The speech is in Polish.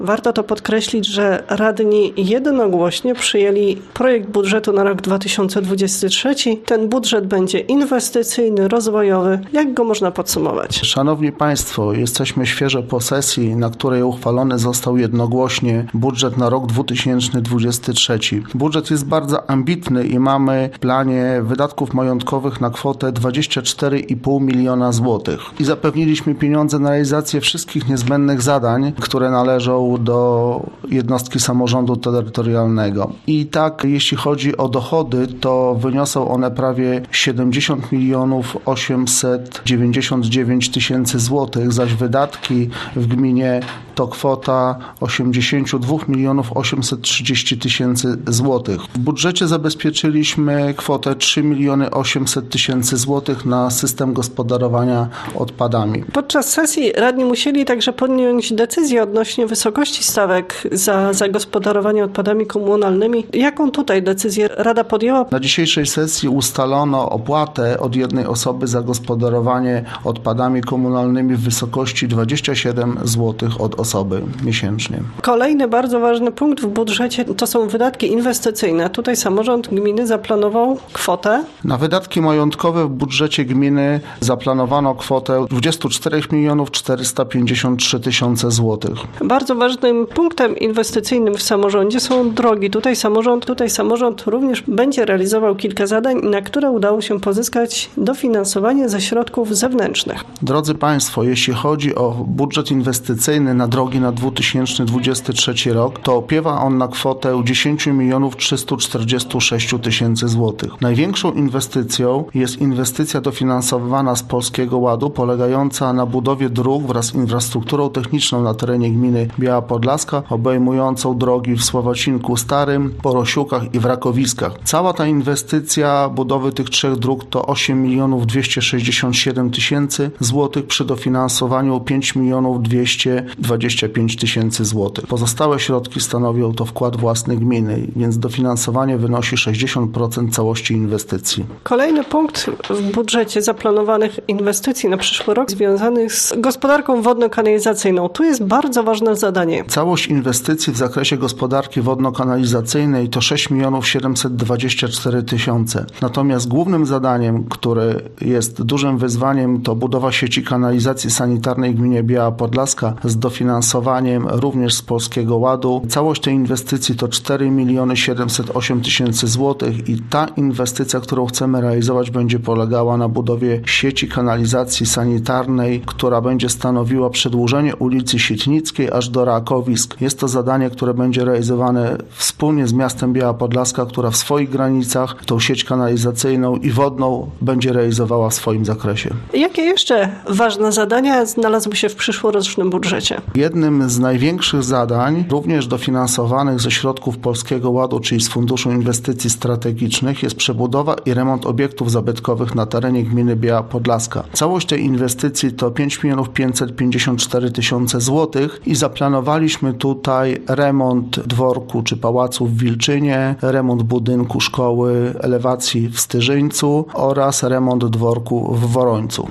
Warto to podkreślić, że radni jednogłośnie przyjęli projekt budżetu na rok 2023. Ten budżet będzie inwestycyjny, rozwojowy. Jak go można podsumować? Szanowni Państwo, jesteśmy świeżo po sesji, na której uchwalony został jednogłośnie budżet na rok 2023. Budżet jest bardzo ambitny i mamy w planie wydatków majątkowych na kwotę 24,5 miliona złotych. I zapewniliśmy pieniądze na realizację wszystkich niezbędnych zadań, które należą do jednostki samorządu terytorialnego. I tak, jeśli chodzi o dochody, to wyniosą one prawie 70 milionów 899 tysięcy złotych, zaś wydatki w gminie to kwota 82 milionów 830 tysięcy złotych. W budżecie zabezpieczyliśmy kwotę 3 miliony 800 tysięcy złotych na system gospodarowania odpadami. Podczas sesji radni musieli także podjąć decyzję odnośnie wysokości stawek za zagospodarowanie odpadami komunalnymi. Jaką tutaj decyzję Rada podjęła? Na dzisiejszej sesji ustalono opłatę od jednej osoby za gospodarowanie odpadami komunalnymi w wysokości 27 zł od osoby miesięcznie. Kolejny bardzo ważny punkt w budżecie to są wydatki inwestycyjne. Tutaj samorząd gminy zaplanował kwotę. Na wydatki majątkowe w budżecie gminy zaplanowano kwotę 24 milionów 453 tysiące złotych. Bardzo ważnym punktem inwestycyjnym w samorządzie są drogi. Tutaj samorząd również będzie realizował kilka zadań, na które udało się pozyskać dofinansowanie ze środków zewnętrznych. Drodzy Państwo, jeśli chodzi o budżet inwestycyjny na drogi na 2023 rok, to opiewa on na kwotę 10 milionów 346 tysięcy złotych. Największą inwestycją jest inwestycja dofinansowana z Polskiego Ładu, polegająca na budowie dróg wraz z infrastrukturą techniczną na terenie gminy Biała Podlaska, obejmującą drogi w Słowacinku Starym, Porosiukach i w Rakowiskach. Cała ta inwestycja budowy tych trzech dróg to 8 milionów 267 tysięcy złotych przy dofinansowaniu 5 milionów 225 tysięcy złotych. Pozostałe środki stanowią to wkład własny gminy, więc dofinansowanie wynosi 60% całości inwestycji. Kolejny punkt w budżecie zaplanowanych inwestycji na przyszły rok związany z gospodarką wodno-kanalizacyjną. Tu jest bardzo ważne zadanie. Całość inwestycji w zakresie gospodarki wodno-kanalizacyjnej to 6 milionów 724 tysiące. Natomiast głównym zadaniem, które jest dużym wyzwaniem, to budowa sieci kanalizacji sanitarnej w gminie Biała Podlaska z dofinansowaniem również z Polskiego Ładu. Całość tej inwestycji to 4 miliony 708 tysięcy złotych i ta inwestycja, którą chcemy realizować, będzie polegała na budowie sieci kanalizacji sanitarnej, która będzie stanowiła przedłużenie ulicy Sietnickiej aż do Rakowisk. Jest to zadanie, które będzie realizowane wspólnie z miastem Biała Podlaska, która w swoich granicach tą sieć kanalizacyjną i wodną będzie realizowała w swoim zakresie. Jakie jeszcze ważne zadania znalazły się w przyszłorocznym budżecie? Jednym z największych zadań, również dofinansowanych ze środków Polskiego Ładu, czyli z Funduszu Inwestycji Strategicznych, jest przebudowa i remont obiektów zabytkowych na terenie gminy Biała Podlaska. Całość tej inwestycji to 5 milionów 554 tysiące złotych i zaplanowaliśmy tutaj remont dworku czy pałacu w Wilczynie, remont budynku szkoły elewacji w Styżyńcu oraz remont dworku w Worońcu.